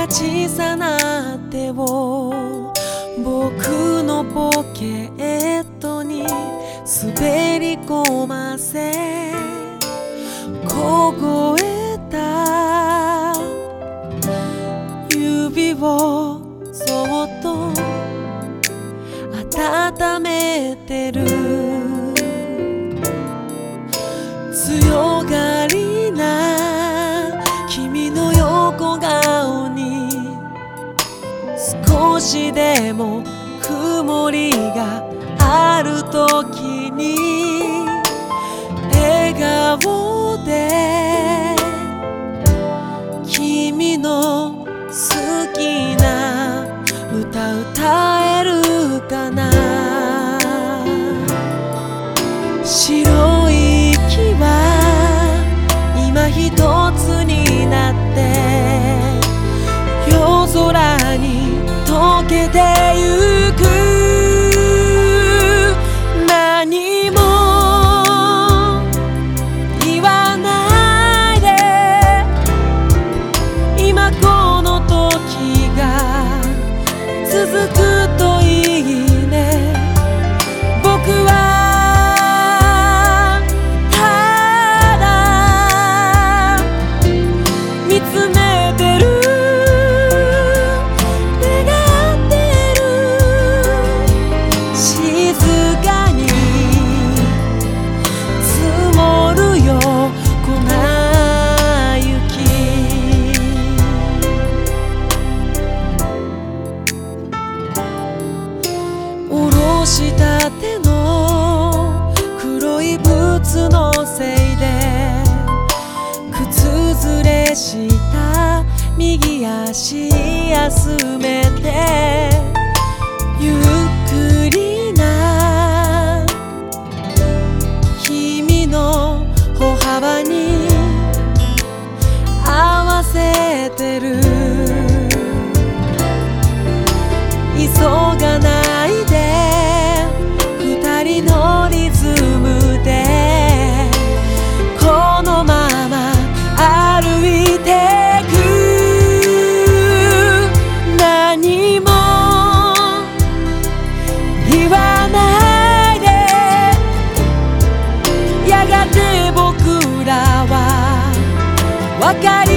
小さな手を僕のポケットに滑り込ませ、凍えた指をそっと温めてる。強がりな君の横顔に少しでも曇りがあるときに笑顔で君の好きな歌歌えるかな。白い息は今一つになって夜空に溶けてゆく。何も言わないで今この時が続くといいね。僕はただ見つめてる、願ってる。静かに積もるよ粉雪。おろしたての黒いブーツのせいで靴ずれした右足休めてゆっくりな君の歩幅に合わせてる。急がないで二人のリズムでこのまま歩いてく。何も言わないでやがて僕らは分かり